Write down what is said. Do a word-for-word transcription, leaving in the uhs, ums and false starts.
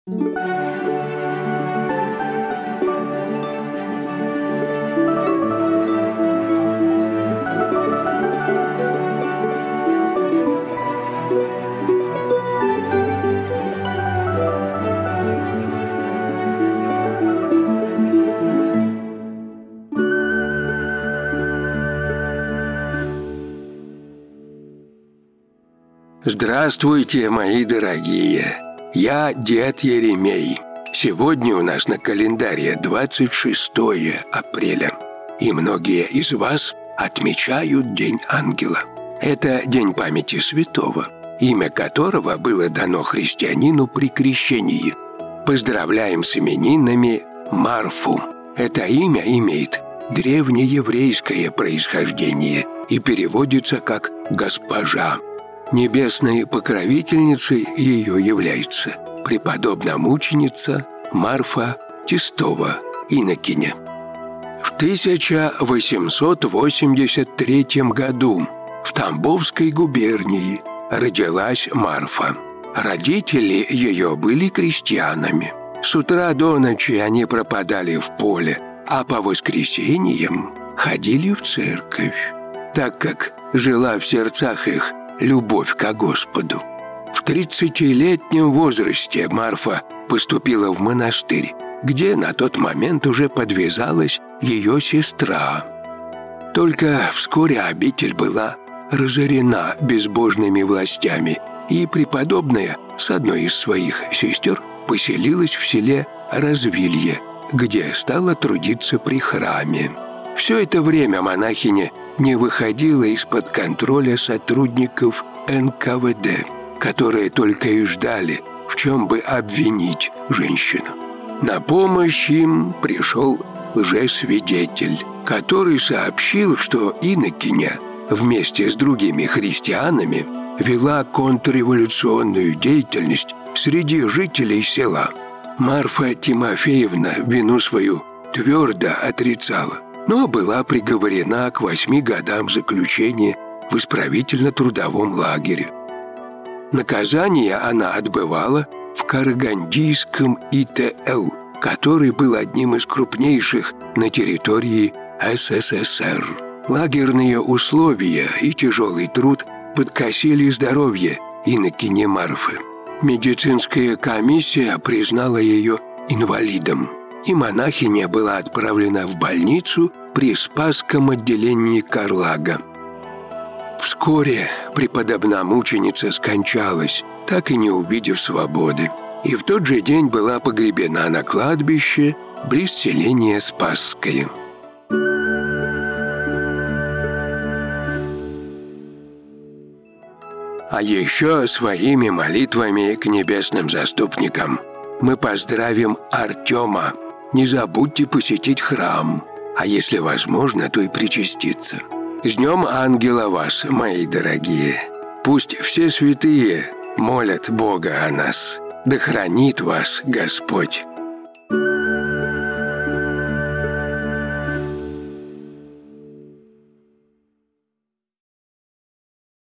Здравствуйте, мои дорогие! Я дед Еремей. Сегодня у нас на календаре двадцать шестое апреля, и многие из вас отмечают День Ангела. Это день памяти святого, имя которого было дано христианину при крещении. Поздравляем с именинами Марфу. Это имя имеет древнееврейское происхождение и переводится как «госпожа». Небесной покровительницей ее является преподобная-мученица Марфа Тистова, инокиня. В тысяча восемьсот восемьдесят третьем году в Тамбовской губернии родилась Марфа. Родители ее были крестьянами. С утра до ночи они пропадали в поле, а по воскресеньям ходили в церковь, так как жила в сердцах их любовь ко Господу. В тридцатилетнем возрасте Марфа поступила в монастырь, где на тот момент уже подвязалась ее сестра. Только вскоре обитель была разорена безбожными властями, и преподобная с одной из своих сестер поселилась в селе Развилье, где стала трудиться при храме. Все это время монахиня не выходила из-под контроля сотрудников эн ка вэ дэ, которые только и ждали, в чем бы обвинить женщину. На помощь им пришел лжесвидетель, который сообщил, что инокиня вместе с другими христианами вела контрреволюционную деятельность среди жителей села. Марфа Тимофеевна вину свою твердо отрицала, но была приговорена к восьми годам заключения в исправительно-трудовом лагере. Наказание она отбывала в Карагандийском и тэ эл, который был одним из крупнейших на территории эс эс эс эр. Лагерные условия и тяжелый труд подкосили здоровье инокини Марфы. Медицинская комиссия признала ее инвалидом, и монахиня была отправлена в больницу при Спасском отделении Карлага. Вскоре преподобная мученица скончалась, так и не увидев свободы, и в тот же день была погребена на кладбище близ селения Спасское. А еще своими молитвами к небесным заступникам мы поздравим Артема. Не забудьте посетить храм, а если возможно, то и причаститься. С Днем Ангела вас, мои дорогие! Пусть все святые молят Бога о нас. Да хранит вас Господь!